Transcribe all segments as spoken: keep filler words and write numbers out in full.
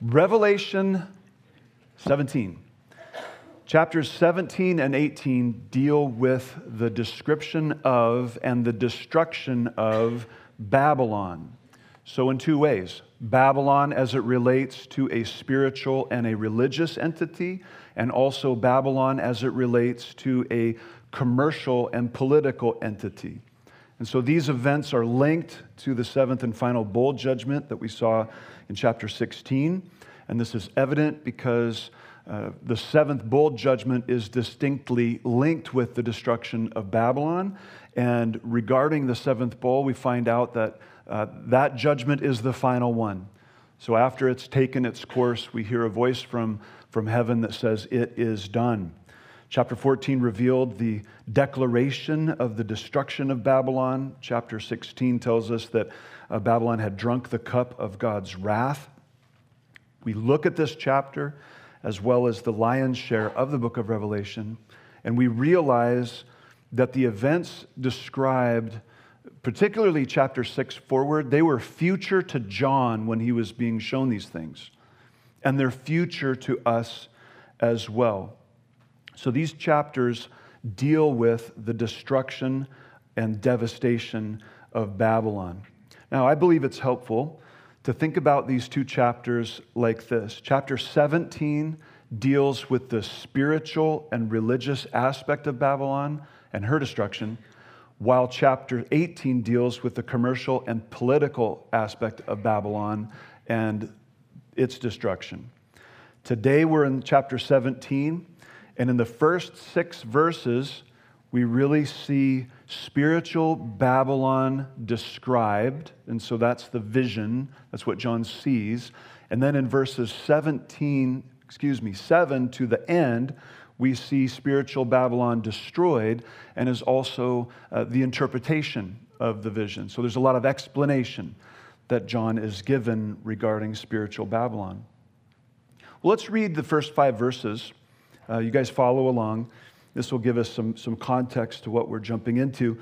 Revelation seventeen. Chapters seventeen and eighteen deal with the description of and the destruction of Babylon. So in two ways, Babylon as it relates to a spiritual and a religious entity, and also Babylon as it relates to a commercial and political entity. And so these events are linked to the seventh and final bowl judgment that we saw in chapter sixteen. And this is evident because uh, the seventh bowl judgment is distinctly linked with the destruction of Babylon. And regarding the seventh bowl, we find out that uh, that judgment is the final one. So after it's taken its course, we hear a voice from, from heaven that says, "It is done." Chapter fourteen revealed the declaration of the destruction of Babylon. Chapter sixteen tells us that uh, Babylon had drunk the cup of God's wrath. We look at this chapter as well as the lion's share of the book of Revelation, and we realize that the events described, particularly chapter six forward, they were future to John when he was being shown these things, and they're future to us as well. So these chapters deal with the destruction and devastation of Babylon. Now, I believe it's helpful to think about these two chapters like this. Chapter seventeen deals with the spiritual and religious aspect of Babylon and her destruction, while chapter eighteen deals with the commercial and political aspect of Babylon and its destruction. Today we're in chapter seventeen, and in the first six verses, we really see spiritual Babylon described, and so that's the vision, that's what John sees. And then in verses seventeen, excuse me, seven to the end, we see spiritual Babylon destroyed, and is also uh, the interpretation of the vision. So there's a lot of explanation that John is given regarding spiritual Babylon. Well, let's read the first five verses. Uh, you guys follow along. This will give us some, some context to what we're jumping into.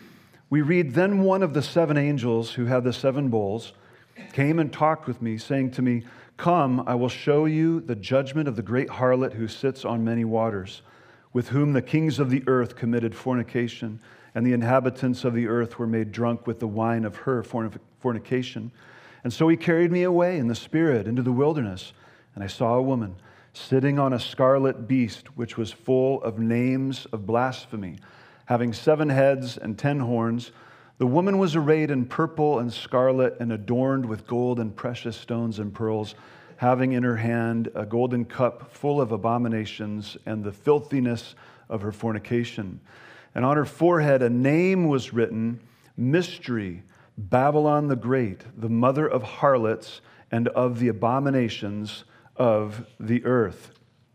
We read, "Then one of the seven angels who had the seven bowls came and talked with me, saying to me, 'Come, I will show you the judgment of the great harlot who sits on many waters, with whom the kings of the earth committed fornication, and the inhabitants of the earth were made drunk with the wine of her fornication. And so he carried me away in the spirit into the wilderness, and I saw a woman sitting on a scarlet beast, which was full of names of blasphemy, having seven heads and ten horns. The woman was arrayed in purple and scarlet and adorned with gold and precious stones and pearls, having in her hand a golden cup full of abominations and the filthiness of her fornication. And on her forehead a name was written, Mystery, Babylon the Great, the mother of harlots and of the abominations of the earth.'"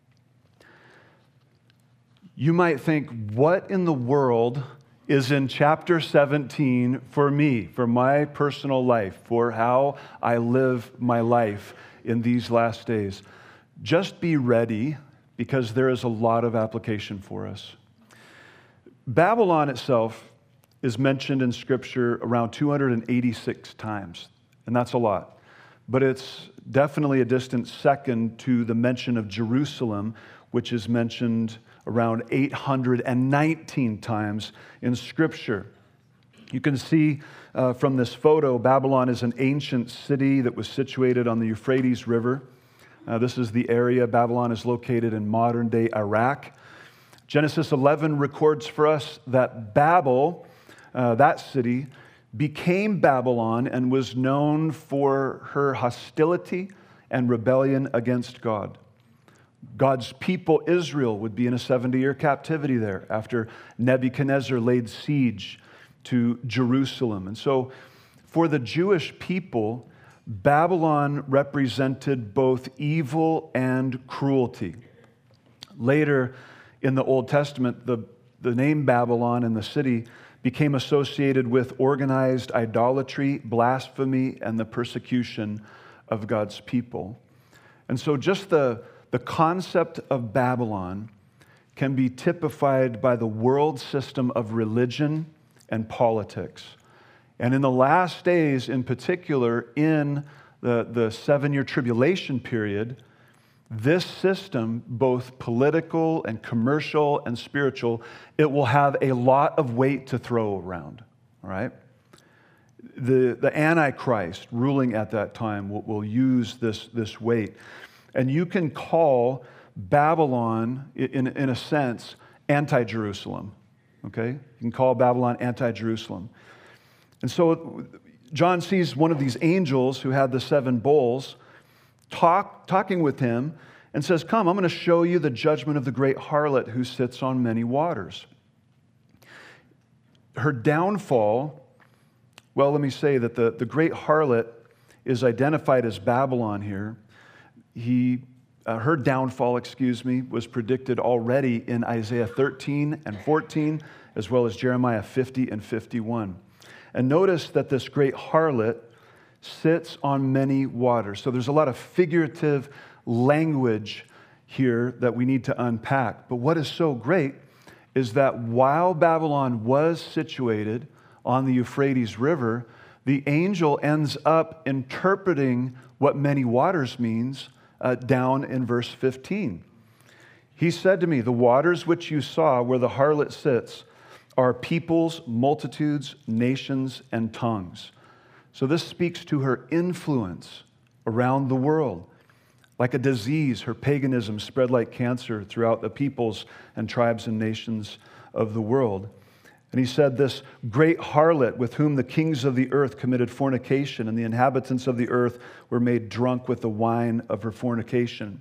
You might think, what in the world is in chapter seventeen for me, for my personal life, for how I live my life in these last days? Just be ready, because there is a lot of application for us. Babylon itself is mentioned in Scripture around two hundred eighty-six times, and that's a lot. But it's definitely a distant second to the mention of Jerusalem, which is mentioned around eight hundred nineteen times in Scripture. You can see uh, from this photo, Babylon is an ancient city that was situated on the Euphrates River. Uh, this is the area Babylon is located in modern-day Iraq. Genesis eleven records for us that Babel, uh, that city, became Babylon and was known for her hostility and rebellion against God. God's people, Israel, would be in a seventy-year captivity there after Nebuchadnezzar laid siege to Jerusalem. And so for the Jewish people, Babylon represented both evil and cruelty. Later in the Old Testament, the, the name Babylon and the city became associated with organized idolatry, blasphemy, and the persecution of God's people. And so just the, the concept of Babylon can be typified by the world system of religion and politics. And in the last days, in particular, in the, the seven-year tribulation period, this system, both political and commercial and spiritual, it will have a lot of weight to throw around, all right? The, the Antichrist ruling at that time will, will use this, this weight. And you can call Babylon, in, in a sense, anti-Jerusalem, okay? You can call Babylon anti-Jerusalem. And so John sees one of these angels who had the seven bowls talk, talking with him and says, come, I'm going to show you the judgment of the great harlot who sits on many waters. Her downfall, well, let me say that the, the great harlot is identified as Babylon here. He, uh, her downfall, excuse me, was predicted already in Isaiah thirteen and fourteen, as well as Jeremiah fifty and fifty-one. And notice that this great harlot sits on many waters. So there's a lot of figurative language here that we need to unpack. But what is so great is that while Babylon was situated on the Euphrates River, the angel ends up interpreting what many waters means uh, down in verse fifteen. He said to me, the waters which you saw where the harlot sits are peoples, multitudes, nations, and tongues. So this speaks to her influence around the world. Like a disease, her paganism spread like cancer throughout the peoples and tribes and nations of the world. And he said, this great harlot with whom the kings of the earth committed fornication, and the inhabitants of the earth were made drunk with the wine of her fornication.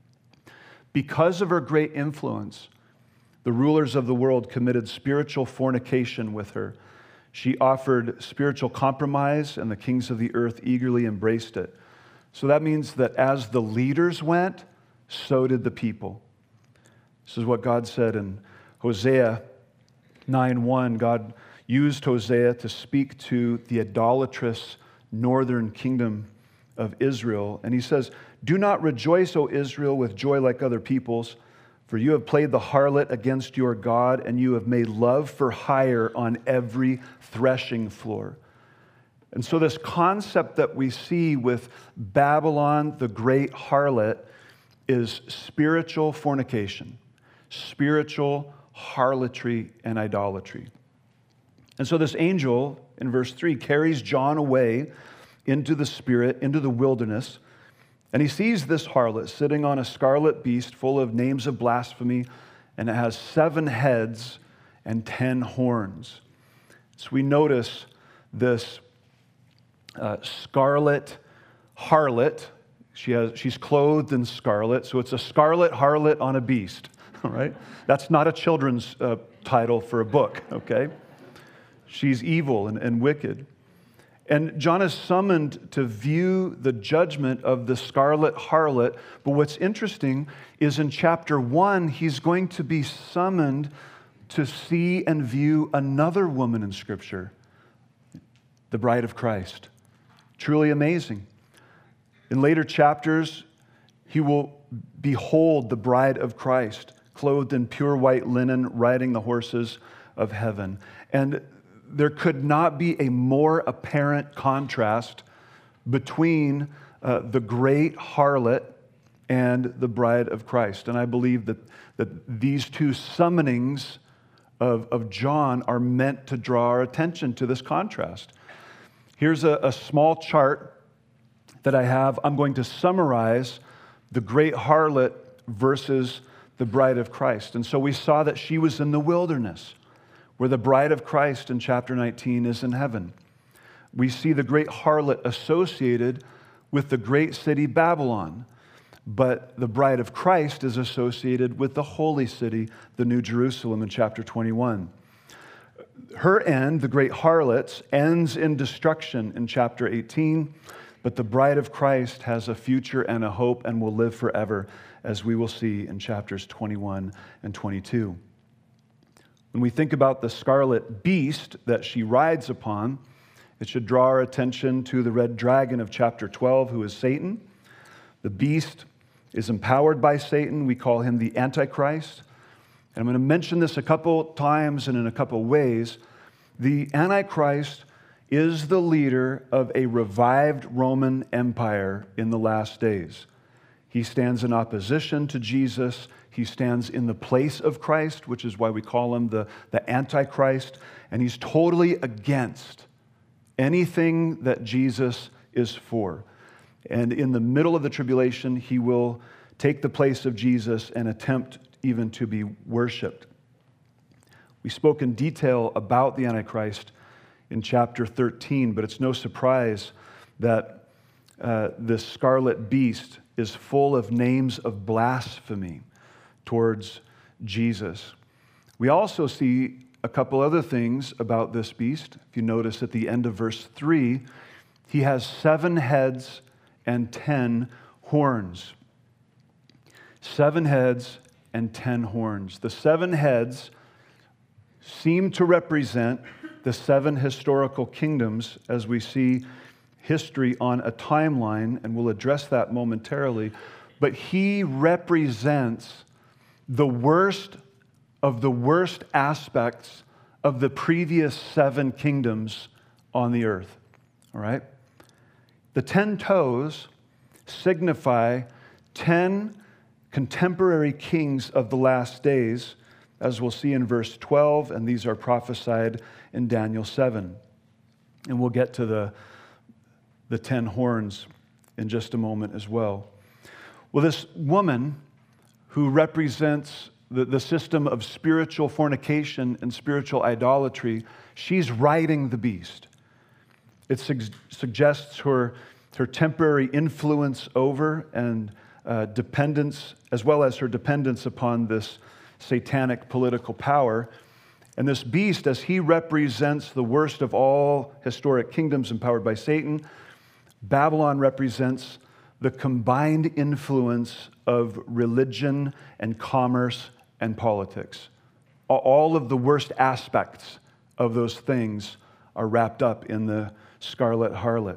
Because of her great influence, the rulers of the world committed spiritual fornication with her. She offered spiritual compromise, and the kings of the earth eagerly embraced it. So that means that as the leaders went, so did the people. This is what God said in Hosea nine one. God used Hosea to speak to the idolatrous northern kingdom of Israel. And he says, do not rejoice, O Israel, with joy like other peoples, for you have played the harlot against your God, and you have made love for hire on every threshing floor. And so this concept that we see with Babylon, the great harlot, is spiritual fornication, spiritual harlotry and idolatry. And so this angel, in verse three, carries John away into the spirit, into the wilderness, and he sees this harlot sitting on a scarlet beast full of names of blasphemy, and it has seven heads and ten horns. So we notice this uh, scarlet harlot. She has, she's clothed in scarlet, so it's a scarlet harlot on a beast, all right? That's not a children's uh, title for a book, okay? She's evil and, and wicked. And John is summoned to view the judgment of the scarlet harlot. But what's interesting is in chapter one, he's going to be summoned to see and view another woman in Scripture, the bride of Christ. Truly amazing. In later chapters, he will behold the bride of Christ, clothed in pure white linen, riding the horses of heaven. And there could not be a more apparent contrast between uh, the great harlot and the bride of Christ. And I believe that, that these two summonings of, of John are meant to draw our attention to this contrast. Here's a, a small chart that I have. I'm going to summarize the great harlot versus the bride of Christ. And so we saw that she was in the wilderness, where the bride of Christ in chapter nineteen is in heaven. We see the great harlot associated with the great city Babylon, but the bride of Christ is associated with the holy city, the New Jerusalem, in chapter twenty-one. Her end, the great harlot's, ends in destruction in chapter eighteen, but the bride of Christ has a future and a hope and will live forever, as we will see in chapters twenty-one and twenty-two. When we think about the scarlet beast that she rides upon, it should draw our attention to the red dragon of chapter twelve, who is Satan. The beast is empowered by Satan. We call him the Antichrist. And I'm going to mention this a couple times and in a couple ways. The Antichrist is the leader of a revived Roman Empire in the last days. He stands in opposition to Jesus. He stands in the place of Christ, which is why we call him the, the Antichrist. And he's totally against anything that Jesus is for. And in the middle of the tribulation, he will take the place of Jesus and attempt even to be worshiped. We spoke in detail about the Antichrist in chapter thirteen, but it's no surprise that uh, this scarlet beast is full of names of blasphemy towards Jesus. We also see a couple other things about this beast. If you notice at the end of verse three, he has seven heads and ten horns. Seven heads and ten horns. The seven heads seem to represent the seven historical kingdoms as we see history on a timeline, and we'll address that momentarily. But he represents the worst of the worst aspects of the previous seven kingdoms on the earth. All right? The ten toes signify ten contemporary kings of the last days, as we'll see in verse twelve, and these are prophesied in Daniel seven. And we'll get to the, the ten horns in just a moment as well. Well, this woman who represents the, the system of spiritual fornication and spiritual idolatry, she's riding the beast. It su- suggests her, her temporary influence over and uh, dependence, as well as her dependence upon this satanic political power. And this beast, as he represents the worst of all historic kingdoms empowered by Satan, Babylon represents the combined influence of religion and commerce and politics. All of the worst aspects of those things are wrapped up in the scarlet harlot.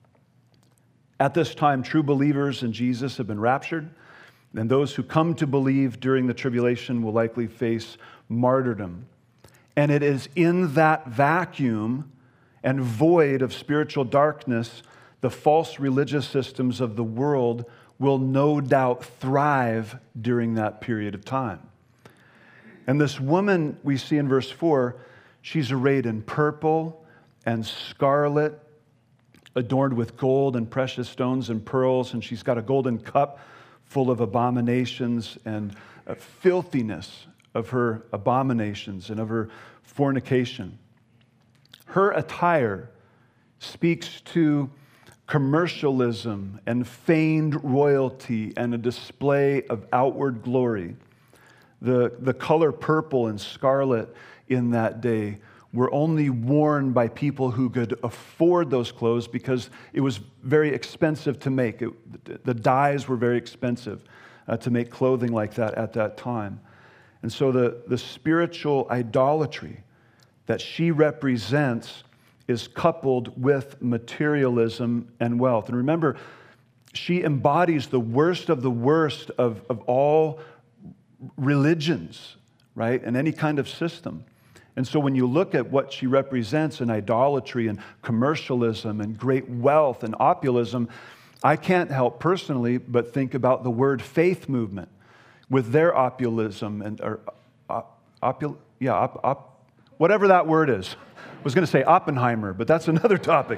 At this time, true believers in Jesus have been raptured, and those who come to believe during the tribulation will likely face martyrdom. And it is in that vacuum and void of spiritual darkness, the false religious systems of the world will no doubt thrive during that period of time. And this woman we see in verse four, she's arrayed in purple and scarlet, adorned with gold and precious stones and pearls, and she's got a golden cup full of abominations and uh, filthiness of her abominations and of her fornication. Her attire speaks to commercialism and feigned royalty and a display of outward glory. The, the color purple and scarlet in that day were only worn by people who could afford those clothes because it was very expensive to make. It, the dyes were very expensive uh, to make clothing like that at that time. And so the, the spiritual idolatry that she represents is coupled with materialism and wealth. And remember, she embodies the worst of the worst of, of all religions, right? And any kind of system. And so when you look at what she represents in idolatry and commercialism and great wealth and opulism, I can't help personally but think about the word faith movement with their opulism and or op, opul, yeah, op, op, whatever that word is. I was going to say Oppenheimer, but that's another topic.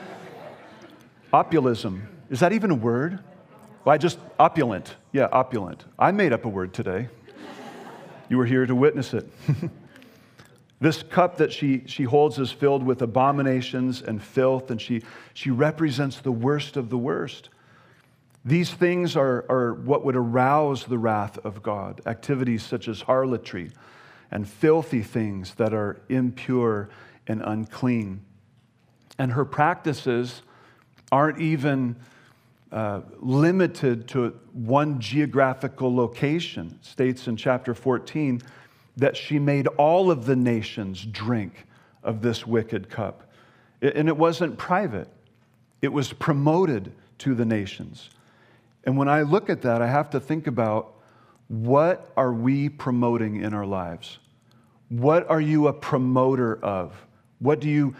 Opulism. Is that even a word? Well, I just, opulent. Yeah, opulent. I made up a word today. You were here to witness it. This cup that she, she holds is filled with abominations and filth, and she, she represents the worst of the worst. These things are, are what would arouse the wrath of God. Activities such as harlotry and filthy things that are impure and unclean. And her practices aren't even uh, limited to one geographical location. It states in chapter fourteen that she made all of the nations drink of this wicked cup. And it wasn't private. It was promoted to the nations. And when I look at that, I have to think about, what are we promoting in our lives? What are you a promoter of? What do you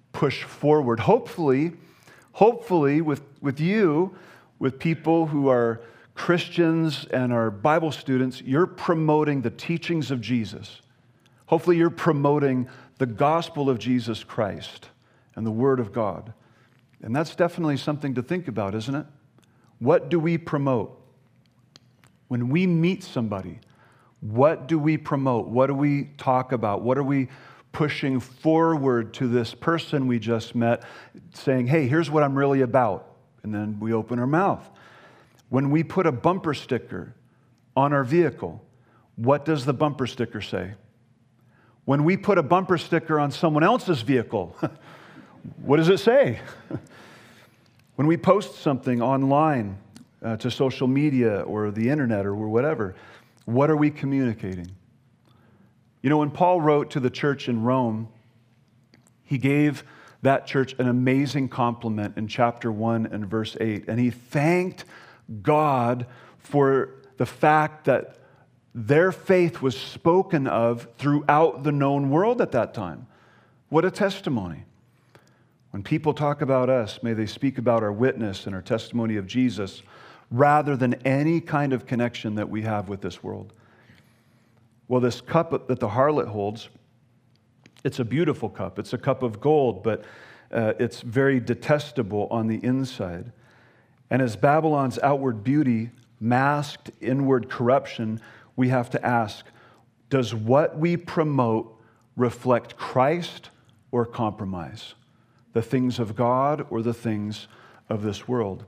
push forward. Hopefully, hopefully with, with you, with people who are Christians and are Bible students, you're promoting the teachings of Jesus. Hopefully you're promoting the gospel of Jesus Christ and the Word of God. And that's definitely something to think about, isn't it? What do we promote? When we meet somebody, what do we promote? What do we talk about? What are we pushing forward to this person we just met, saying, hey, here's what I'm really about? And then we open our mouth. When we put a bumper sticker on our vehicle, what does the bumper sticker say? When we put a bumper sticker on someone else's vehicle, what does it say? When we post something online uh, to social media or the internet or whatever, what are we communicating? You know, when Paul wrote to the church in Rome, he gave that church an amazing compliment in chapter one and verse eight, and he thanked God for the fact that their faith was spoken of throughout the known world at that time. What a testimony. When people talk about us, may they speak about our witness and our testimony of Jesus rather than any kind of connection that we have with this world. Well, this cup that the harlot holds, it's a beautiful cup. It's a cup of gold, but uh, it's very detestable on the inside. And as Babylon's outward beauty masked inward corruption, we have to ask, does what we promote reflect Christ or compromise? The things of God or the things of this world?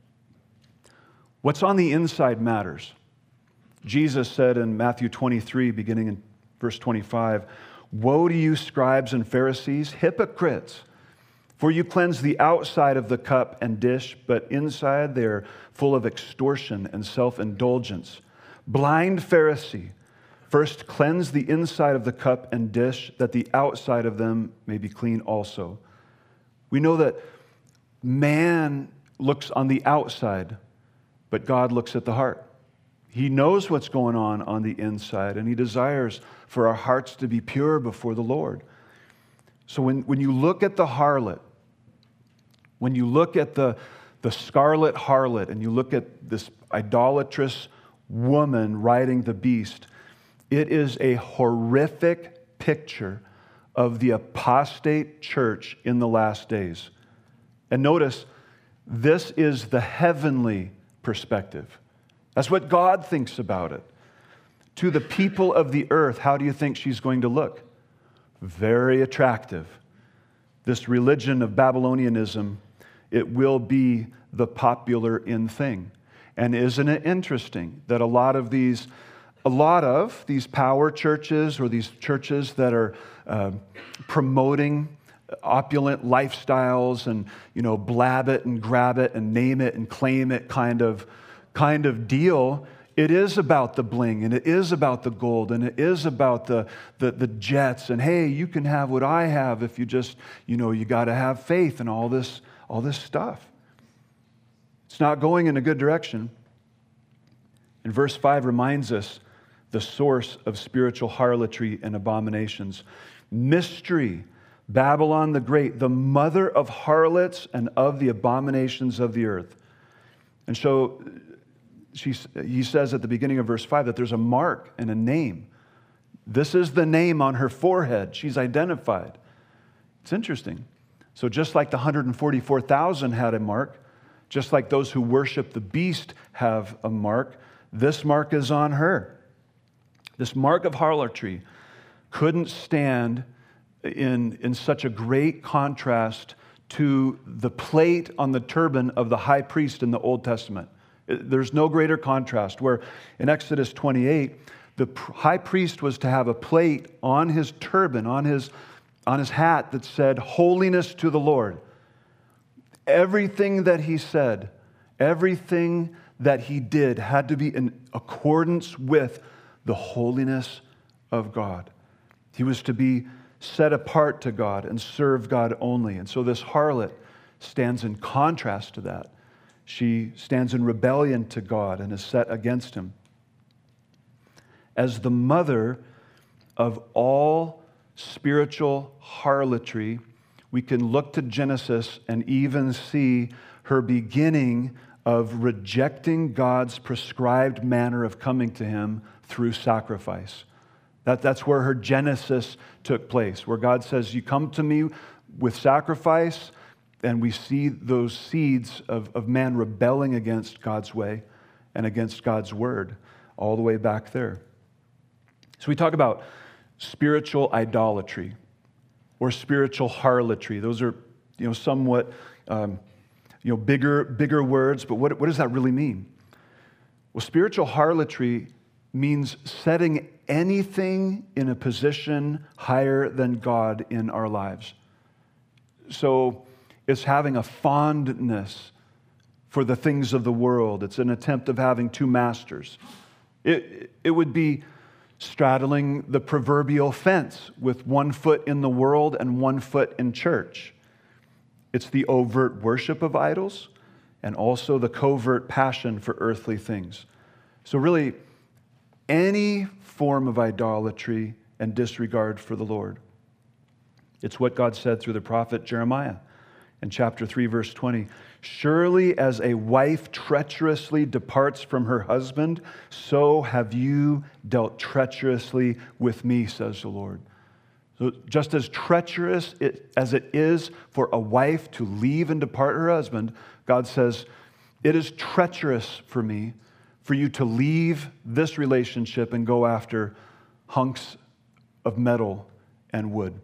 What's on the inside matters. Jesus said in Matthew twenty-three, beginning in verse twenty-five, "Woe to you, scribes and Pharisees, hypocrites! For you cleanse the outside of the cup and dish, but inside they are full of extortion and self-indulgence. Blind Pharisee, first cleanse the inside of the cup and dish, that the outside of them may be clean also." We know that man looks on the outside, but God looks at the heart. He knows what's going on on the inside, and He desires for our hearts to be pure before the Lord. So when, when you look at the harlot, when you look at the, the scarlet harlot, and you look at this idolatrous woman riding the beast, it is a horrific picture of the apostate church in the last days. And notice, this is the heavenly perspective. That's what God thinks about it. To the people of the earth, how do you think she's going to look? Very attractive. This religion of Babylonianism, it will be the popular in thing. And isn't it interesting that a lot of these, a lot of these power churches or these churches that are uh, promoting opulent lifestyles and, you know, blab it and grab it and name it and claim it kind of kind of deal, it is about the bling, and it is about the gold, and it is about the, the, the jets, and hey, you can have what I have if you just, you know, you got to have faith and all this, all this stuff. It's not going in a good direction. And verse five reminds us the source of spiritual harlotry and abominations. Mystery, Babylon the Great, the mother of harlots and of the abominations of the earth. And so she, he says at the beginning of verse five that there's a mark and a name. This is the name on her forehead. She's identified. It's interesting. So just like the one hundred forty-four thousand had a mark, just like those who worship the beast have a mark, this mark is on her. This mark of harlotry couldn't stand in, in such a great contrast to the plate on the turban of the high priest in the Old Testament. There's no greater contrast, where in Exodus twenty-eight, the high priest was to have a plate on his turban, on his, on his hat that said, "Holiness to the Lord." Everything that he said, everything that he did had to be in accordance with the holiness of God. He was to be set apart to God and serve God only. And so this harlot stands in contrast to that. She stands in rebellion to God and is set against Him. As the mother of all spiritual harlotry, we can look to Genesis and even see her beginning of rejecting God's prescribed manner of coming to him through sacrifice. That, that's where her Genesis took place, where God says, you come to me with sacrifice, and we see those seeds of, of man rebelling against God's way and against God's word all the way back there. So we talk about spiritual idolatry or spiritual harlotry. Those are, you know, somewhat, um, you know, bigger, bigger words, but what, what does that really mean? Well, spiritual harlotry means setting anything in a position higher than God in our lives. So it's having a fondness for the things of the world. It's an attempt of having two masters. It, it would be straddling the proverbial fence with one foot in the world and one foot in church. It's the overt worship of idols and also the covert passion for earthly things. So really, any form of idolatry and disregard for the Lord. It's what God said through the prophet Jeremiah in chapter three, verse twenty. Surely as a wife treacherously departs from her husband, so have you dealt treacherously with me, says the Lord. So just as treacherous as it is for a wife to leave and depart her husband, God says, it is treacherous for me for you to leave this relationship and go after hunks of metal and wood.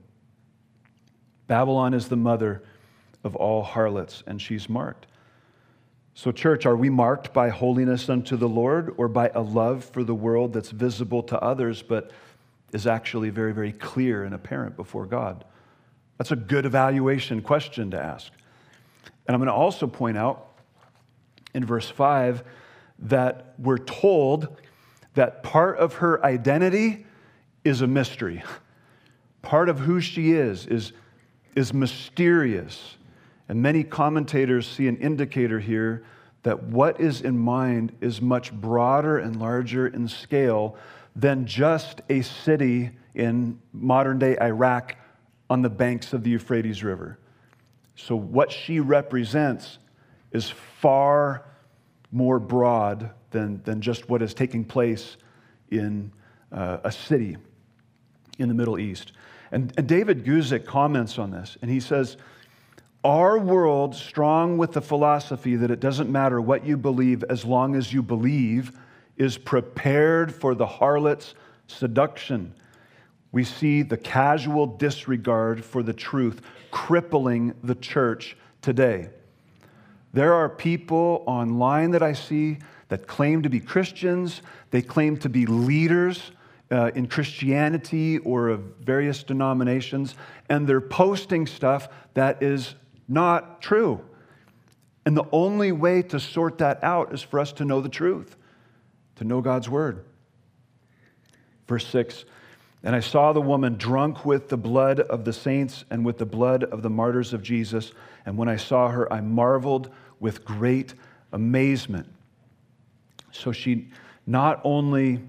Babylon is the mother of all harlots, and she's marked. So, church, are we marked by holiness unto the Lord or by a love for the world that's visible to others but is actually very, very clear and apparent before God? That's a good evaluation question to ask. And I'm going to also point out in verse five that we're told that part of her identity is a mystery. Part of who she is is, is mysterious. And many commentators see an indicator here that what is in mind is much broader and larger in scale than just a city in modern-day Iraq on the banks of the Euphrates River. So what she represents is far more broad than, than just what is taking place in uh, a city in the Middle East. And, and David Guzik comments on this, and he says, our world, strong with the philosophy that it doesn't matter what you believe as long as you believe, is prepared for the harlot's seduction. We see the casual disregard for the truth crippling the church today. There are people online that I see that claim to be Christians. They claim to be leaders uh, in Christianity or of various denominations, and they're posting stuff that is not true. And the only way to sort that out is for us to know the truth, to know God's word. Verse six, and I saw the woman drunk with the blood of the saints and with the blood of the martyrs of Jesus. And when I saw her, I marveled with great amazement. So she not only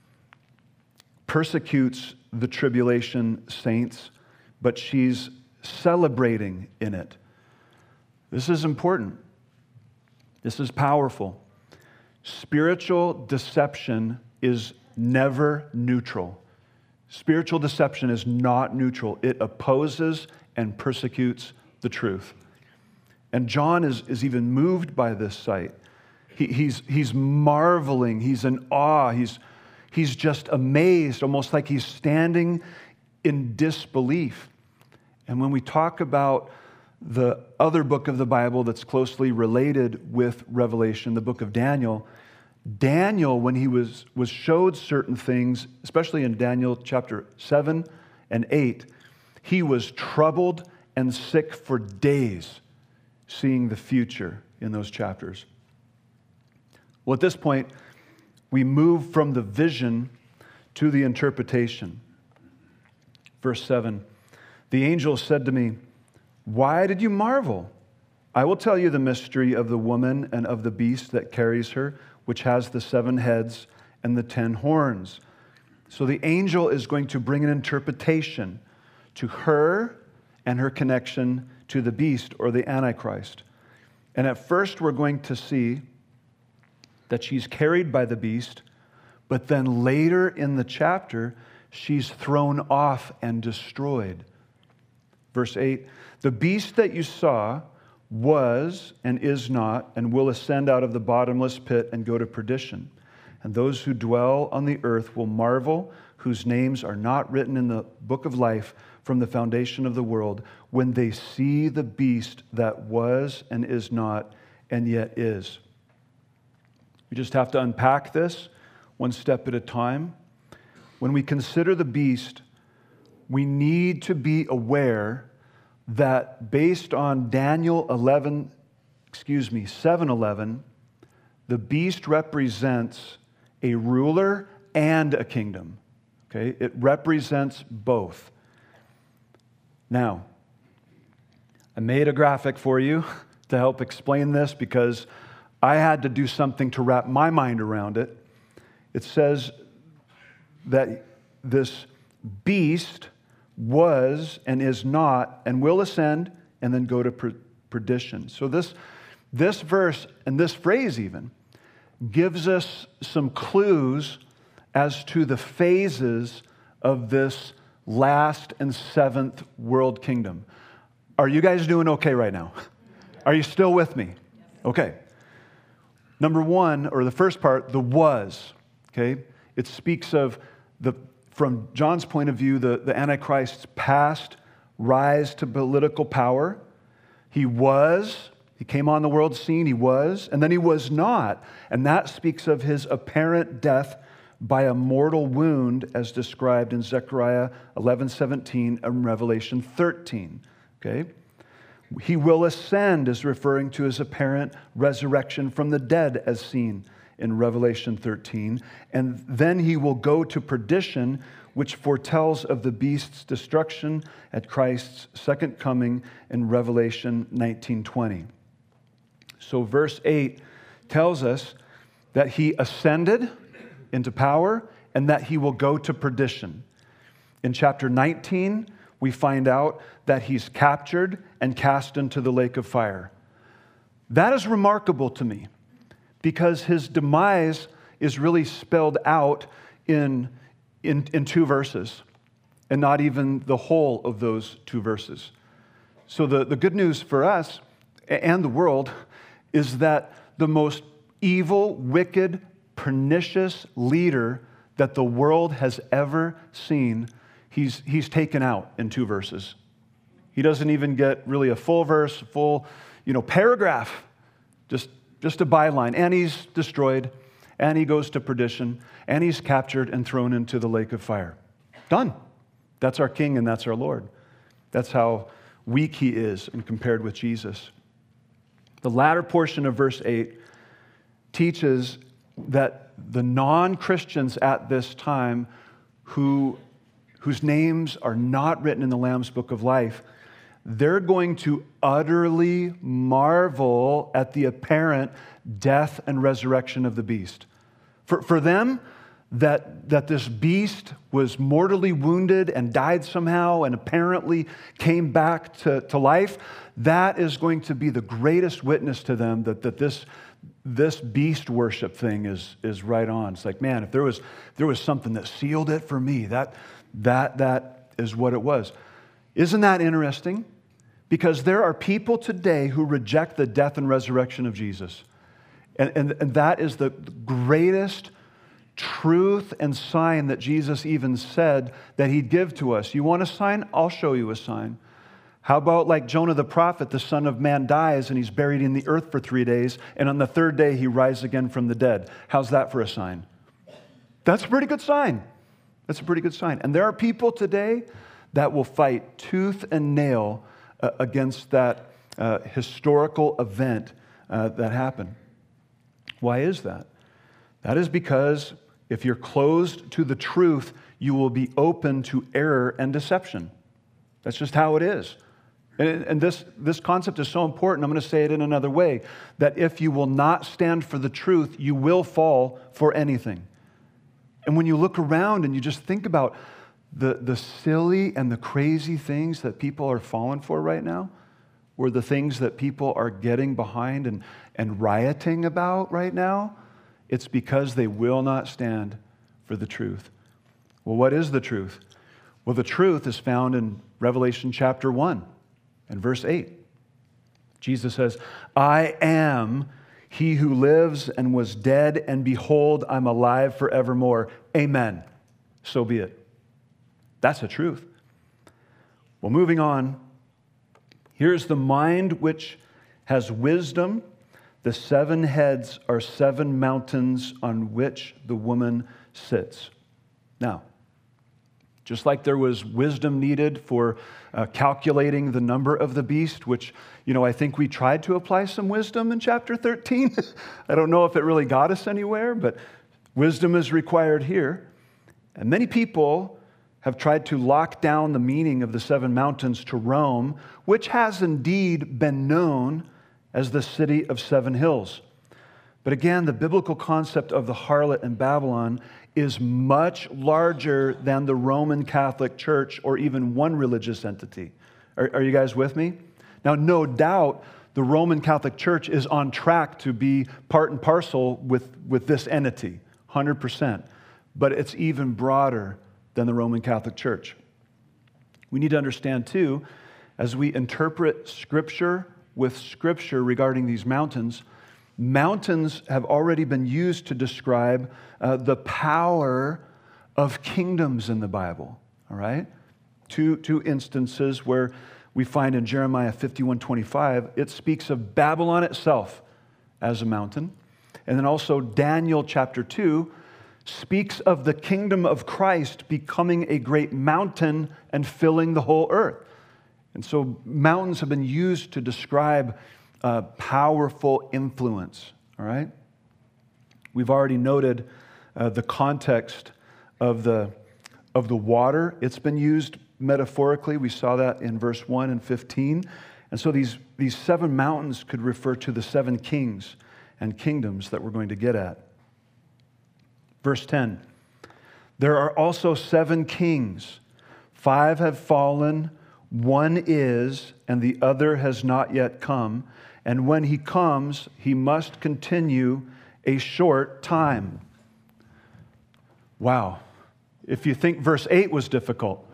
persecutes the tribulation saints, but she's celebrating in it. This is important. This is powerful. Spiritual deception is never neutral. Spiritual deception is not neutral. It opposes and persecutes the truth. And John is, is even moved by this sight. He, he's, he's marveling. He's in awe. He's, he's just amazed, almost like he's standing in disbelief. And when we talk about the other book of the Bible that's closely related with Revelation, the book of Daniel, Daniel, when he was, was showed certain things, especially in Daniel chapter seven and eight, he was troubled and sick for days, seeing the future in those chapters. Well, at this point, we move from the vision to the interpretation. Verse seven, the angel said to me, why did you marvel? I will tell you the mystery of the woman and of the beast that carries her, which has the seven heads and the ten horns. So the angel is going to bring an interpretation to her and her connection to the beast or the Antichrist. And at first we're going to see that she's carried by the beast, but then later in the chapter, she's thrown off and destroyed. Verse eight, the beast that you saw was and is not and will ascend out of the bottomless pit and go to perdition. And those who dwell on the earth will marvel, whose names are not written in the book of life from the foundation of the world, when they see the beast that was and is not and yet is. We just have to unpack this one step at a time. When we consider the beast, we need to be aware that based on Daniel eleven, excuse me, seven eleven, the beast represents a ruler and a kingdom. Okay? It represents both. Now, I made a graphic for you to help explain this because I had to do something to wrap my mind around it. It says that this beast was and is not and will ascend and then go to per- perdition. So this, this verse and this phrase even gives us some clues as to the phases of this last and seventh world kingdom. Are you guys doing okay right now? Are you still with me? Okay. Number one, or the first part, the was. Okay? It speaks of the, from John's point of view, the, the Antichrist's past rise to political power. He was, he came on the world scene, he was, and then he was not. And that speaks of his apparent death by a mortal wound as described in Zechariah eleven seventeen and Revelation thirteen. Okay? He will ascend is referring to his apparent resurrection from the dead as seen in Revelation thirteen. And then he will go to perdition, which foretells of the beast's destruction at Christ's second coming in Revelation nineteen twenty. So verse eight tells us that he ascended into power and that he will go to perdition. In chapter nineteen, we find out that he's captured and cast into the lake of fire. That is remarkable to me because his demise is really spelled out in, in, in two verses and not even the whole of those two verses. So the, the good news for us and the world is that the most evil, wicked, pernicious leader that the world has ever seen, he's, he's taken out in two verses. He doesn't even get really a full verse, full, you know, paragraph, just, just a byline. And he's destroyed, and he goes to perdition, and he's captured and thrown into the lake of fire. Done. That's our King and that's our Lord. That's how weak he is and compared with Jesus. The latter portion of verse eight teaches that the non-Christians at this time who, whose names are not written in the Lamb's Book of Life, they're going to utterly marvel at the apparent death and resurrection of the beast. For, for them, that, that this beast was mortally wounded and died somehow and apparently came back to, to life, that is going to be the greatest witness to them that, that this This beast worship thing is, is right on. It's like, man, if there was if there was something that sealed it for me, that, that, that is what it was. Isn't that interesting? Because there are people today who reject the death and resurrection of Jesus. And, and, and that is the greatest truth and sign that Jesus even said that he'd give to us. You want a sign? I'll show you a sign. How about like Jonah the prophet, the Son of Man dies and he's buried in the earth for three days, and on the third day he rises again from the dead. How's that for a sign? That's a pretty good sign. That's a pretty good sign. And there are people today that will fight tooth and nail uh, against that uh, historical event uh, that happened. Why is that? That is because if you're closed to the truth, you will be open to error and deception. That's just how it is. And, and this, this concept is so important, I'm going to say it in another way, that if you will not stand for the truth, you will fall for anything. And when you look around and you just think about The, the silly and the crazy things that people are falling for right now, or the things that people are getting behind and, and rioting about right now, it's because they will not stand for the truth. Well, what is the truth? Well, the truth is found in Revelation chapter one and verse eight. Jesus says, I am he who lives and was dead, and behold, I'm alive forevermore. Amen. So be it. That's the truth. Well, moving on, here's the mind which has wisdom. The seven heads are seven mountains on which the woman sits. Now, just like there was wisdom needed for uh, calculating the number of the beast, which, you know, I think we tried to apply some wisdom in chapter thirteen. I don't know if it really got us anywhere, but wisdom is required here. And many people have tried to lock down the meaning of the seven mountains to Rome, which has indeed been known as the city of seven hills. But again, the biblical concept of the harlot in Babylon is much larger than the Roman Catholic Church or even one religious entity. Are, are you guys with me? Now, no doubt the Roman Catholic Church is on track to be part and parcel with, with this entity, one hundred percent. But it's even broader than the Roman Catholic Church. We need to understand, too, as we interpret Scripture with Scripture regarding these mountains, mountains have already been used to describe uh, the power of kingdoms in the Bible, all right? Two, two instances where we find in Jeremiah fifty-one twenty-five, it speaks of Babylon itself as a mountain. And then also Daniel chapter two speaks of the kingdom of Christ becoming a great mountain and filling the whole earth. And so mountains have been used to describe uh, powerful influence, all right? We've already noted uh, the context of the, of the water. It's been used metaphorically. We saw that in verse one and fifteen. And so these, these seven mountains could refer to the seven kings and kingdoms that we're going to get at. Verse ten, there are also seven kings. Five have fallen, one is, and the other has not yet come. And when he comes, he must continue a short time. Wow. If you think verse eight was difficult.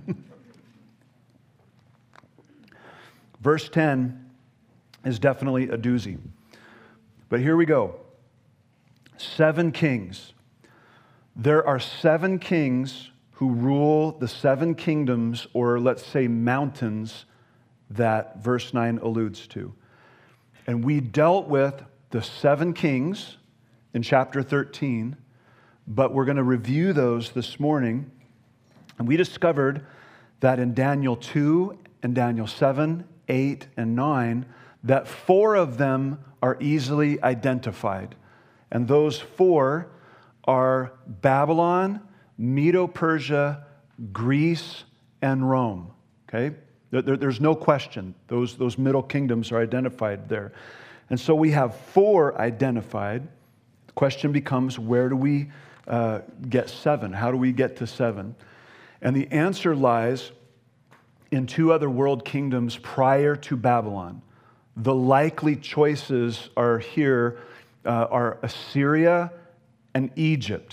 Verse ten is definitely a doozy. But here we go. Seven kings. There are seven kings who rule the seven kingdoms, or let's say mountains, that verse nine alludes to. And we dealt with the seven kings in chapter thirteen, but we're going to review those this morning. And we discovered that in Daniel two and Daniel seven, eight, and nine, that four of them are easily identified. And those four are Babylon, Medo-Persia, Greece, and Rome. Okay? There, there, there's no question. Those, those middle kingdoms are identified there. And so we have four identified. The question becomes, where do we uh, get seven? How do we get to seven? And the answer lies in two other world kingdoms prior to Babylon. The likely choices are here uh, are Assyria and Egypt.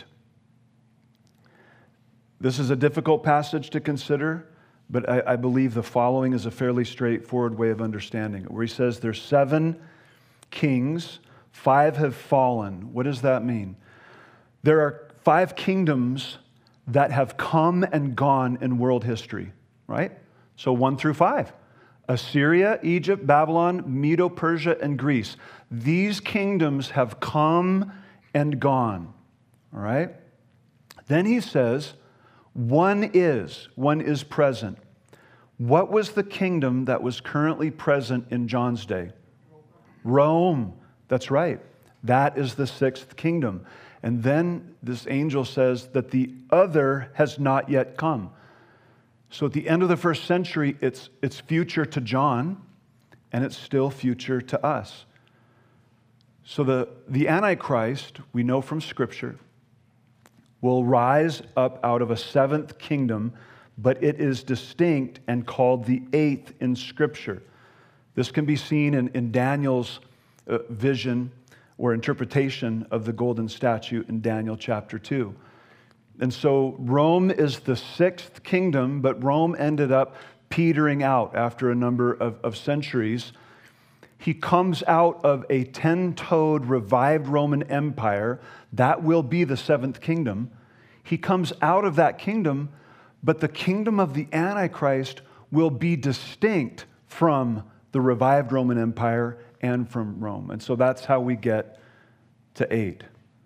This is a difficult passage to consider, but I, I believe the following is a fairly straightforward way of understanding it, where he says there's seven kings, five have fallen. What does that mean? There are five kingdoms that have come and gone in world history, right? So one through five. Assyria, Egypt, Babylon, Medo-Persia, and Greece. These kingdoms have come and gone, all right? Then he says, one is, one is present. What was the kingdom that was currently present in John's day? Rome. That's right. That is the sixth kingdom. And then this angel says that the other has not yet come. So at the end of the first century, it's, it's future to John, and it's still future to us. So the, the Antichrist, we know from Scripture, will rise up out of a seventh kingdom, but it is distinct and called the eighth in Scripture. This can be seen in, in Daniel's uh, vision or interpretation of the golden statue in Daniel chapter two. And so Rome is the sixth kingdom, but Rome ended up petering out after a number of, of centuries. He comes out of a ten-toed revived Roman Empire. That will be the seventh kingdom. He comes out of that kingdom, but the kingdom of the Antichrist will be distinct from the revived Roman Empire and from Rome. And so that's how we get to eight.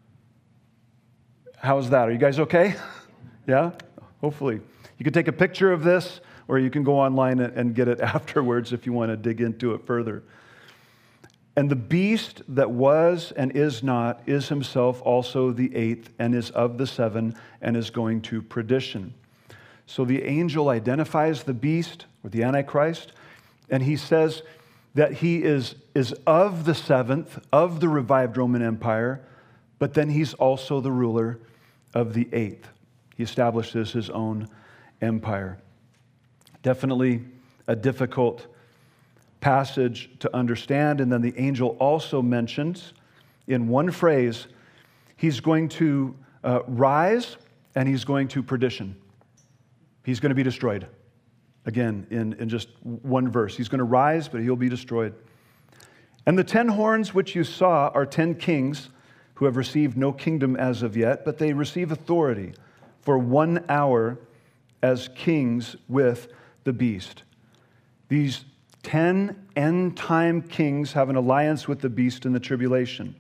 How's that? Are you guys okay? Yeah? Hopefully. You can take a picture of this, or you can go online and get it afterwards if you want to dig into it further. And the beast that was and is not is himself also the eighth and is of the seven and is going to perdition. So the angel identifies the beast or the Antichrist, and he says that he is, is of the seventh, of the revived Roman Empire, but then he's also the ruler of the eighth. He establishes his own empire. Definitely a difficult passage to understand. And then the angel also mentions in one phrase, he's going to uh, rise and he's going to perdition. He's going to be destroyed. Again, in, in just one verse. He's going to rise, but he'll be destroyed. And the ten horns which you saw are ten kings who have received no kingdom as of yet, but they receive authority for one hour as kings with the beast. These ten end-time kings have an alliance with the beast in the tribulation.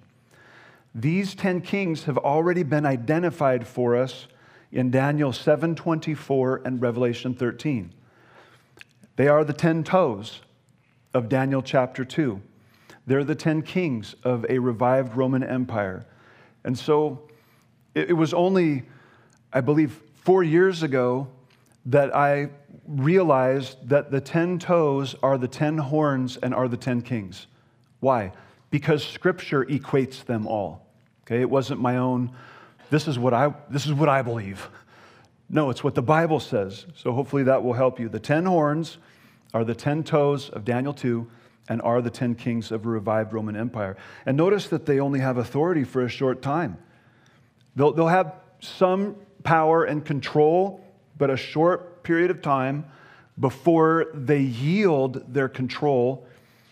These ten kings have already been identified for us in Daniel seven twenty-four and Revelation thirteen. They are the ten toes of Daniel chapter two. They're the ten kings of a revived Roman Empire. And so it was only, I believe, four years ago that I realized that the ten toes are the ten horns and are the ten kings. Why? Because Scripture equates them all. Okay, it wasn't my own, this is what I, this is what I believe. No, it's what the Bible says. So hopefully that will help you. The ten horns are the ten toes of Daniel two and are the ten kings of a revived Roman Empire. And notice that they only have authority for a short time. They'll, they'll have some power and control, but a short period of time before they yield their control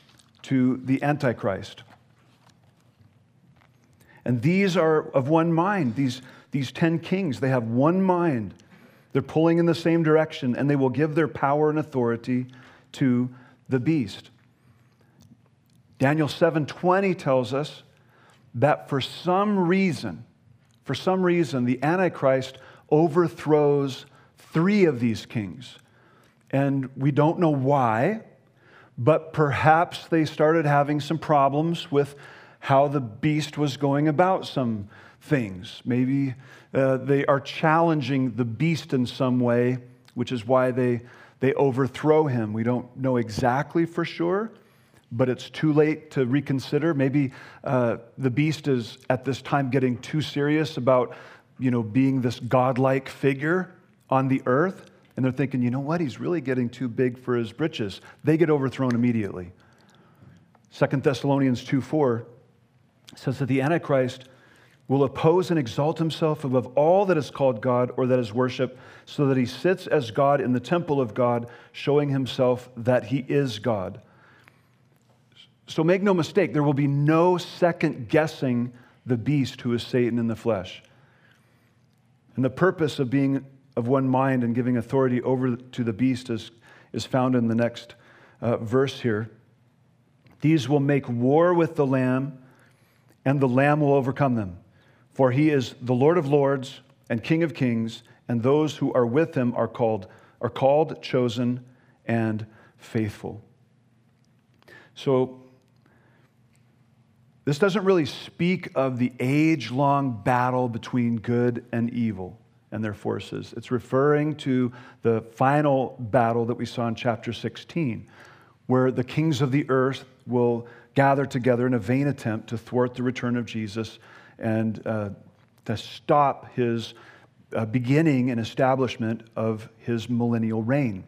to the Antichrist. And these are of one mind. These, these ten kings, they have one mind. They're pulling in the same direction, and they will give their power and authority to the beast. Daniel seven twenty tells us that for some reason, for some reason, the Antichrist overthrows three of these kings. And we don't know why, but perhaps they started having some problems with how the beast was going about some things. Maybe uh, they are challenging the beast in some way, which is why they, they overthrow him. We don't know exactly for sure, but it's too late to reconsider. Maybe uh, the beast is at this time getting too serious about, you know, being this godlike figure on the earth, and they're thinking, you know what, he's really getting too big for his britches. They get overthrown immediately. Second Thessalonians two four says that the Antichrist will oppose and exalt himself above all that is called God or that is worship, so that he sits as God in the temple of God, showing himself that he is God. So make no mistake, there will be no second guessing the beast who is Satan in the flesh. And the purpose of being of one mind and giving authority over to the beast is, is found in the next uh, verse here. These will make war with the Lamb, and the Lamb will overcome them. For he is the Lord of lords and King of kings, and those who are with him are called, are called, chosen, and faithful. So this doesn't really speak of the age-long battle between good and evil and their forces. It's referring to the final battle that we saw in chapter sixteen, where the kings of the earth will gather together in a vain attempt to thwart the return of Jesus and uh, to stop his uh, beginning and establishment of his millennial reign.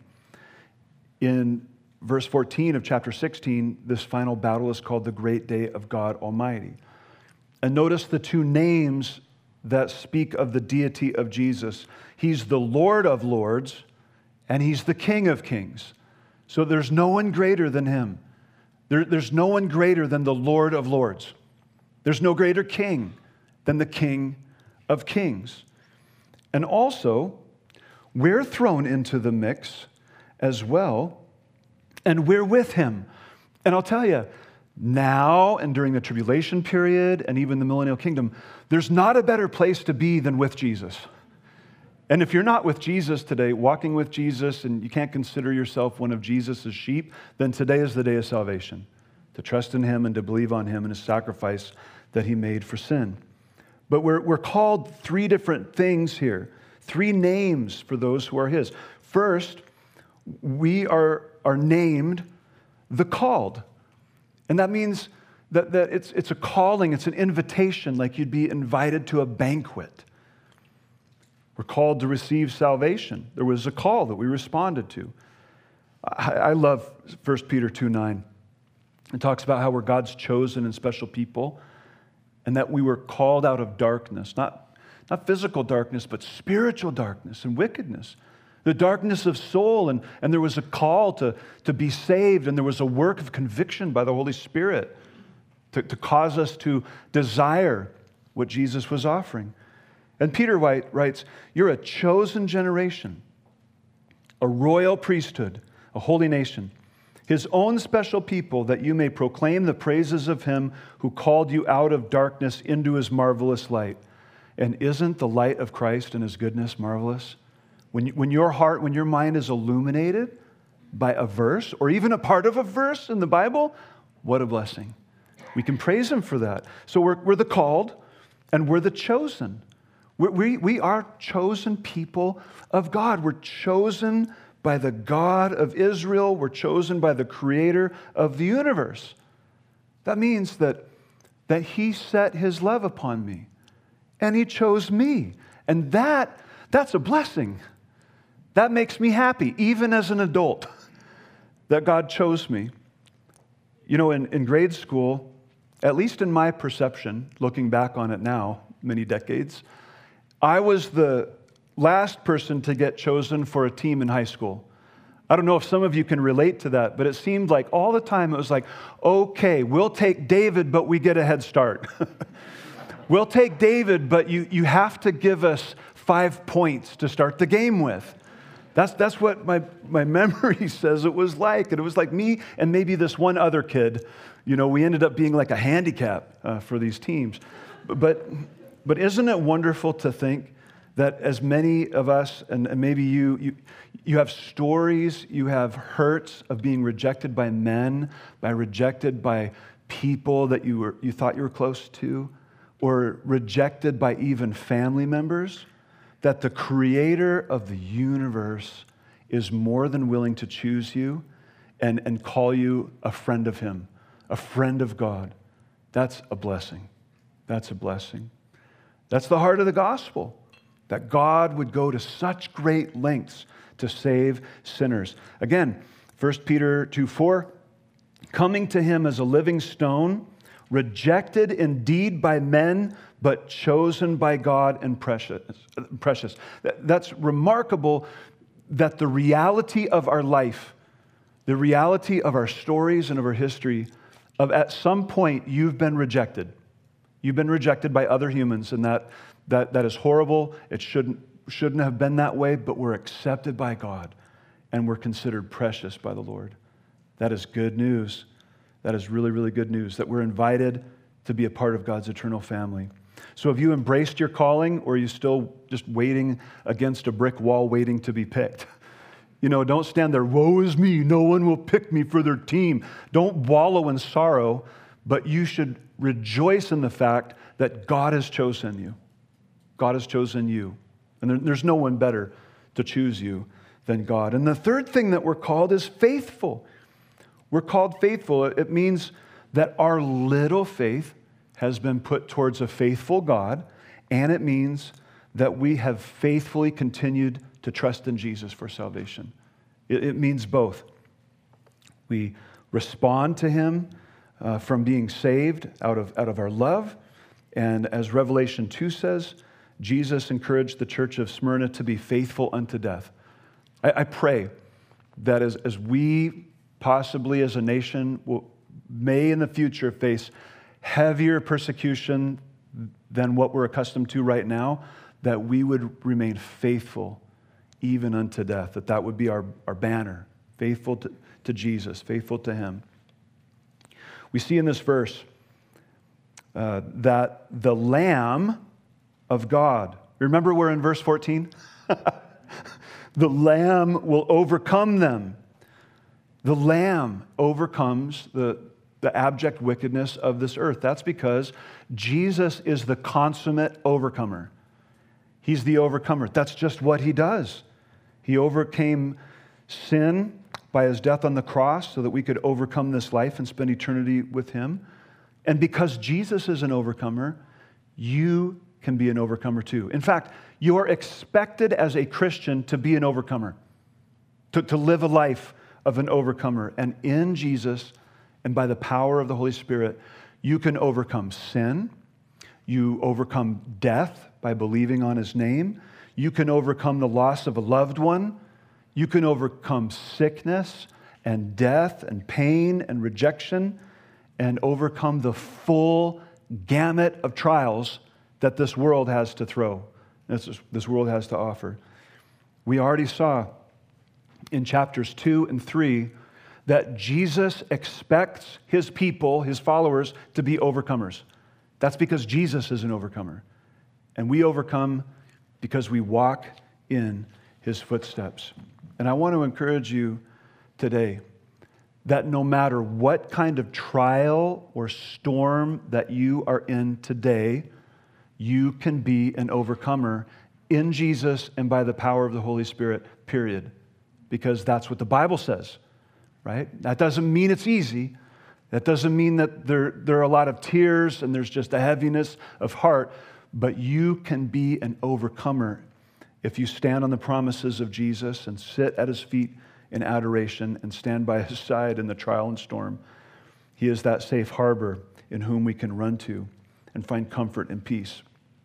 In verse fourteen of chapter sixteen, this final battle is called the Great Day of God Almighty. And notice the two names that speak of the deity of Jesus. He's the Lord of Lords, and he's the King of Kings. So there's no one greater than him. There, there's no one greater than the Lord of Lords. There's no greater king than the King of Kings. And also, we're thrown into the mix as well, and we're with him. And I'll tell you, now and during the tribulation period and even the millennial kingdom, there's not a better place to be than with Jesus. And if you're not with Jesus today, walking with Jesus, and you can't consider yourself one of Jesus' sheep, then today is the day of salvation, to trust in him and to believe on him and his sacrifice that he made for sin. But we're, we're called three different things here, three names for those who are his. First, we are, are named the called. And that means that, that it's, it's a calling, it's an invitation, like you'd be invited to a banquet. We're called to receive salvation. There was a call that we responded to. I, I love First Peter two nine. It talks about how we're God's chosen and special people, and that we were called out of darkness, not, not physical darkness, but spiritual darkness and wickedness. The darkness of soul, and, and there was a call to, to be saved, and there was a work of conviction by the Holy Spirit to, to cause us to desire what Jesus was offering. And Peter White writes, you're a chosen generation, a royal priesthood, a holy nation, his own special people, that you may proclaim the praises of him who called you out of darkness into his marvelous light. And isn't the light of Christ and his goodness marvelous? When, you, when your heart, when your mind is illuminated by a verse, or even a part of a verse in the Bible, what a blessing. We can praise him for that. So we're, we're the called, and we're the chosen. We're, we, we are chosen people of God. We're chosen by the God of Israel. We're chosen by the creator of the universe. That means that, that he set his love upon me, and he chose me. And that, that's a blessing. That makes me happy, even as an adult, that God chose me. You know, in, in grade school, at least in my perception, looking back on it now, many decades, I was the last person to get chosen for a team in high school. I don't know if some of you can relate to that, but it seemed like all the time it was like, okay, we'll take David, but we get a head start. We'll take David, but you, you have to give us five points to start the game with. That's, that's what my, my memory says it was like. And it was like me and maybe this one other kid. You know, we ended up being like a handicap uh, for these teams. But, but isn't it wonderful to think that as many of us, and, and maybe you, you, you have stories, you have hurts of being rejected by men, by rejected by people that you were you thought you were close to, or rejected by even family members, that the creator of the universe is more than willing to choose you and, and call you a friend of him, a friend of God. That's a blessing. That's a blessing. That's the heart of the gospel, that God would go to such great lengths to save sinners. Again, First Peter two four, coming to him as a living stone, rejected indeed by men, but chosen by God and precious. precious. That's remarkable that the reality of our life, the reality of our stories and of our history, of at some point you've been rejected. You've been rejected by other humans, and that, that, that is horrible. It shouldn't, shouldn't have been that way, but we're accepted by God, and we're considered precious by the Lord. That is good news. That is really, really good news, that we're invited to be a part of God's eternal family. So have you embraced your calling, or are you still just waiting against a brick wall waiting to be picked? You know, don't stand there, woe is me, no one will pick me for their team. Don't wallow in sorrow, but you should rejoice in the fact that God has chosen you. God has chosen you. And there, there's no one better to choose you than God. And the third thing that we're called is faithful. We're called faithful. It means that our little faith has been put towards a faithful God, and it means that we have faithfully continued to trust in Jesus for salvation. It, it means both. We respond to him uh, from being saved out of, out of our love. And as Revelation two says, Jesus encouraged the church of Smyrna to be faithful unto death. I, I pray that as, as we possibly as a nation will, may in the future face heavier persecution than what we're accustomed to right now, that we would remain faithful even unto death, that that would be our, our banner, faithful to, to Jesus, faithful to him. We see in this verse uh, that the Lamb of God, remember we're in verse fourteen? The Lamb will overcome them. The Lamb overcomes the, the abject wickedness of this earth. That's because Jesus is the consummate overcomer. He's the overcomer. That's just what he does. He overcame sin by his death on the cross so that we could overcome this life and spend eternity with him. And because Jesus is an overcomer, you can be an overcomer too. In fact, you're expected as a Christian to be an overcomer, to, to live a life of an overcomer. And in Jesus and by the power of the Holy Spirit, you can overcome sin. You overcome death by believing on his name. You can overcome the loss of a loved one. You can overcome sickness and death and pain and rejection and overcome the full gamut of trials that this world has to throw, this, this world has to offer. We already saw in chapters two and three that Jesus expects his people, his followers, to be overcomers. That's because Jesus is an overcomer. And we overcome because we walk in his footsteps. And I want to encourage you today that no matter what kind of trial or storm that you are in today, you can be an overcomer in Jesus and by the power of the Holy Spirit, period. Because that's what the Bible says, right? That doesn't mean it's easy. That doesn't mean that there, there are a lot of tears and there's just a heaviness of heart. But you can be an overcomer if you stand on the promises of Jesus and sit at his feet in adoration and stand by his side in the trial and storm. He is that safe harbor in whom we can run to and find comfort and peace.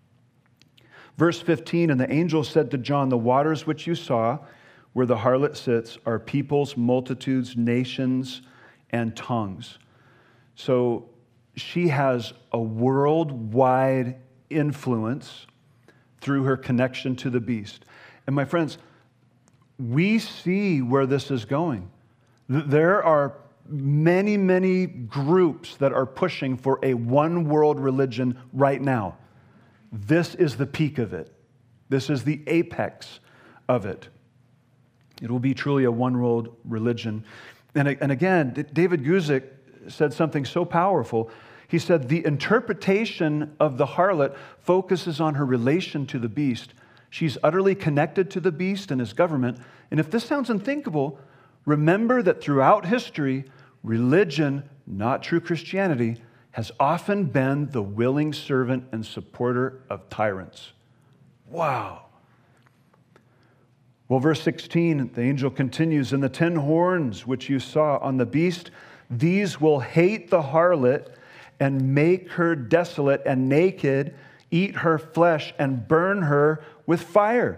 Verse fifteen, and the angel said to John, the waters which you saw where the harlot sits are peoples, multitudes, nations, and tongues. So she has a worldwide influence through her connection to the beast. And my friends, we see where this is going. There are many, many groups that are pushing for a one-world religion right now. This is the peak of it. This is the apex of it. It will be truly a one-world religion. And, and again, David Guzik said something so powerful. He said, the interpretation of the harlot focuses on her relation to the beast. She's utterly connected to the beast and his government. And if this sounds unthinkable, remember that throughout history, religion, not true Christianity, has often been the willing servant and supporter of tyrants. Wow. Well, verse sixteen, the angel continues, and the ten horns which you saw on the beast, these will hate the harlot and make her desolate and naked, eat her flesh and burn her with fire.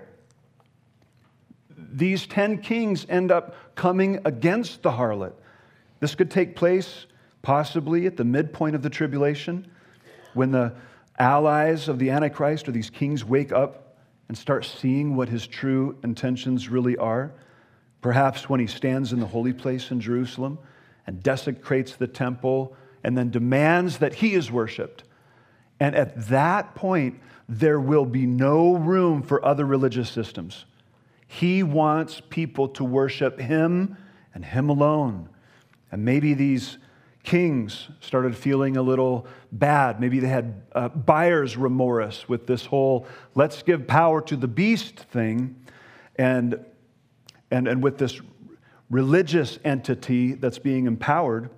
These ten kings end up coming against the harlot. This could take place possibly at the midpoint of the tribulation, when the allies of the Antichrist or these kings wake up and start seeing what his true intentions really are. Perhaps when he stands in the holy place in Jerusalem and desecrates the temple and then demands that he is worshiped. And at that point, there will be no room for other religious systems. He wants people to worship him and him alone. And maybe these kings started feeling a little bad. Maybe they had uh, buyer's remorse with this whole let's give power to the beast thing, and, and, and with this religious entity that's being empowered.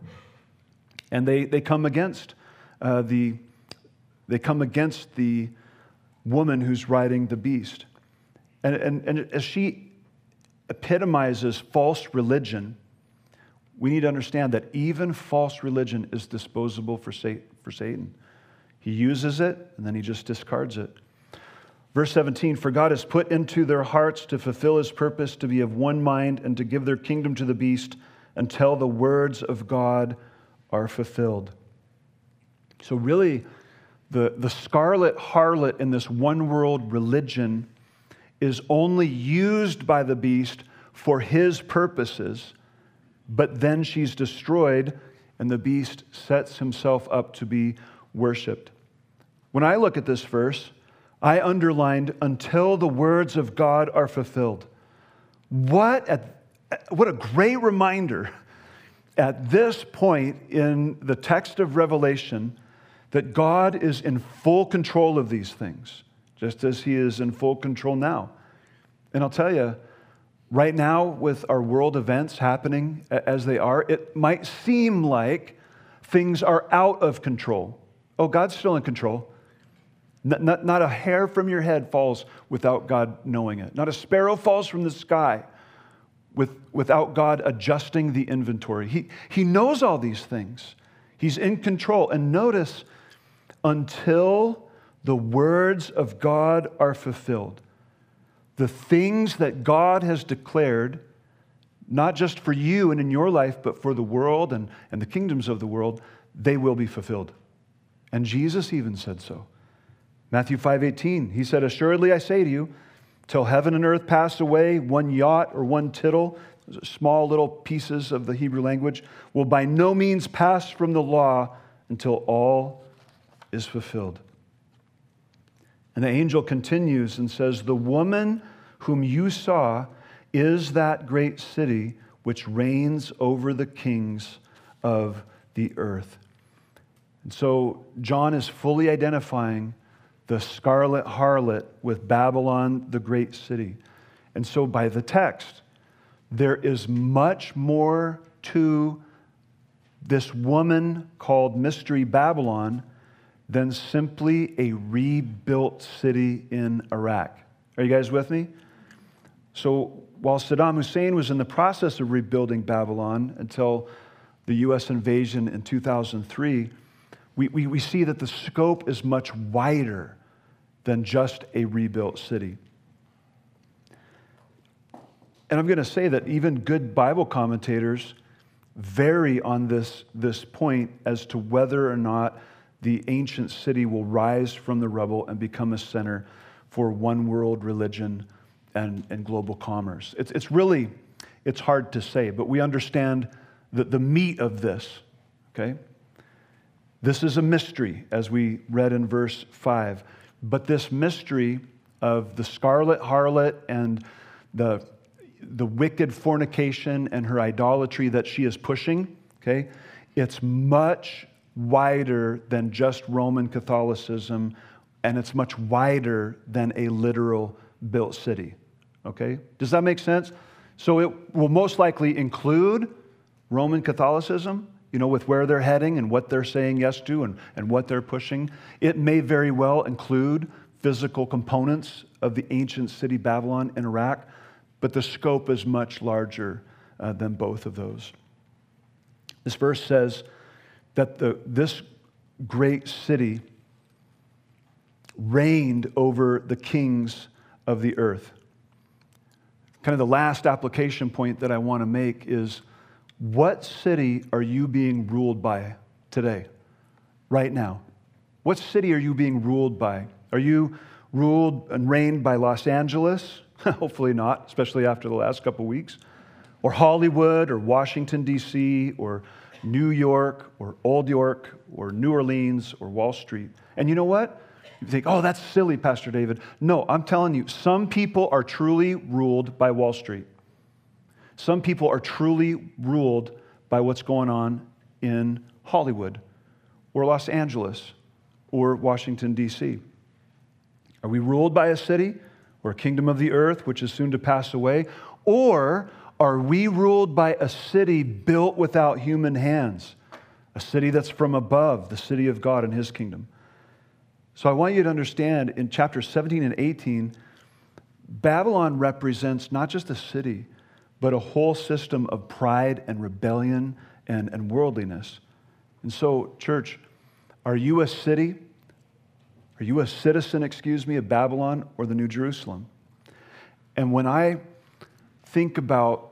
And they, they come against uh, the they come against the woman who's riding the beast. And, and, and as she epitomizes false religion, we need to understand that even false religion is disposable for Satan. He uses it, and then he just discards it. Verse seventeen, for God has put into their hearts to fulfill his purpose, to be of one mind, and to give their kingdom to the beast until the words of God are fulfilled. So really, the, the scarlet harlot in this one-world religion is only used by the beast for his purposes, but then she's destroyed, and the beast sets himself up to be worshipped. When I look at this verse, I underlined, until the words of God are fulfilled. What, a, what a great reminder at this point in the text of Revelation that God is in full control of these things, just as he is in full control now. And I'll tell you, right now with our world events happening as they are, it might seem like things are out of control. Oh, God's still in control. Not, not, not a hair from your head falls without God knowing it. Not a sparrow falls from the sky with, without God adjusting the inventory. He, he knows all these things. He's in control. And notice, until the words of God are fulfilled, the things that God has declared, not just for you and in your life, but for the world and, and the kingdoms of the world, they will be fulfilled. And Jesus even said so. Matthew five eighteen, he said, assuredly I say to you, till heaven and earth pass away, one jot or one tittle, small little pieces of the Hebrew language, will by no means pass from the law until all is fulfilled. And the angel continues and says, the woman whom you saw is that great city which reigns over the kings of the earth. And so John is fully identifying the scarlet harlot with Babylon, the great city. And so by the text, there is much more to this woman called Mystery Babylon than simply a rebuilt city in Iraq. Are you guys with me? So while Saddam Hussein was in the process of rebuilding Babylon until the U S invasion in two thousand three, we, we, we see that the scope is much wider than just a rebuilt city. And I'm going to say that even good Bible commentators vary on this, this point as to whether or not the ancient city will rise from the rubble and become a center for one world religion and, and global commerce. It's, it's really, it's hard to say, but we understand the, the meat of this, okay? This is a mystery, as we read in verse five. But this mystery of the scarlet harlot and the, the wicked fornication and her idolatry that she is pushing, okay, it's much wider than just Roman Catholicism, and it's much wider than a literal built city, okay? Does that make sense? So it will most likely include Roman Catholicism, you know, with where they're heading and what they're saying yes to and, and what they're pushing. It may very well include physical components of the ancient city Babylon in Iraq, but the scope is much larger uh, than both of those. This verse says that the, this great city reigned over the kings of the earth. Kind of the last application point that I want to make is, what city are you being ruled by today, right now? What city are you being ruled by? Are you ruled and reigned by Los Angeles? Hopefully not, especially after the last couple of weeks. Or Hollywood, or Washington, D C, or New York, or Old York, or New Orleans, or Wall Street. And you know what? You think, oh, that's silly, Pastor David. No, I'm telling you, some people are truly ruled by Wall Street. Some people are truly ruled by what's going on in Hollywood or Los Angeles or Washington, D C. Are we ruled by a city or a kingdom of the earth, which is soon to pass away? Or are we ruled by a city built without human hands, a city that's from above, the city of God and his kingdom? So I want you to understand in chapters seventeen and eighteen, Babylon represents not just a city, but a whole system of pride and rebellion and, and worldliness. And so, church, are you a city? Are you a citizen, excuse me, of Babylon or the New Jerusalem? And when I think about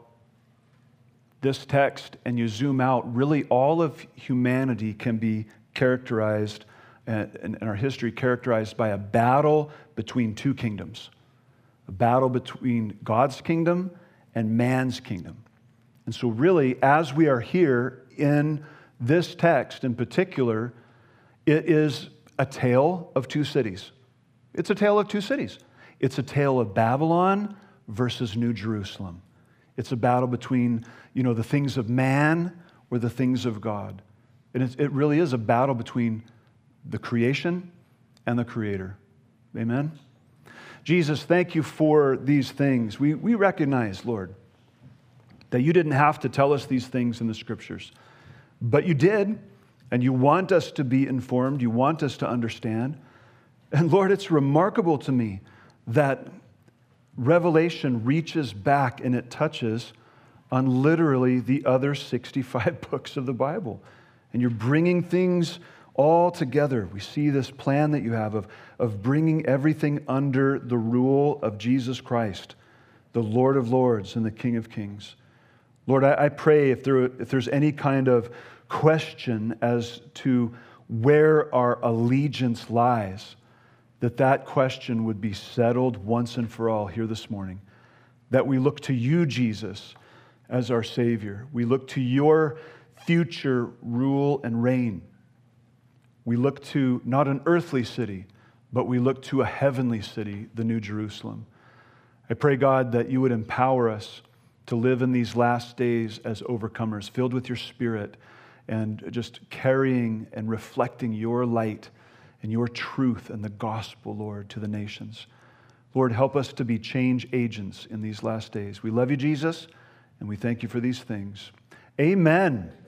this text and you zoom out, really all of humanity can be characterized, and, and our history characterized by a battle between two kingdoms. A battle between God's kingdom and man's kingdom. And so really, as we are here in this text in particular, it is a tale of two cities. It's a tale of two cities. It's a tale of Babylon versus New Jerusalem. It's a battle between, you know, the things of man or the things of God. And it, it really is a battle between the creation and the Creator. Amen? Jesus, thank you for these things. We, we recognize, Lord, that you didn't have to tell us these things in the Scriptures, but you did. And you want us to be informed. You want us to understand. And Lord, it's remarkable to me that Revelation reaches back and it touches on literally the other sixty-five books of the Bible. And you're bringing things all together. We see this plan that you have of, of bringing everything under the rule of Jesus Christ, the Lord of Lords and the King of Kings. Lord, I, I pray if there if there's any kind of question as to where our allegiance lies, that that question would be settled once and for all here this morning. That we look to you, Jesus, as our Savior. We look to your future rule and reign. We look to not an earthly city, but we look to a heavenly city, the New Jerusalem. I pray, God, that you would empower us to live in these last days as overcomers, filled with your Spirit, and just carrying and reflecting your light and your truth and the gospel, Lord, to the nations. Lord, help us to be change agents in these last days. We love you, Jesus, and we thank you for these things. Amen.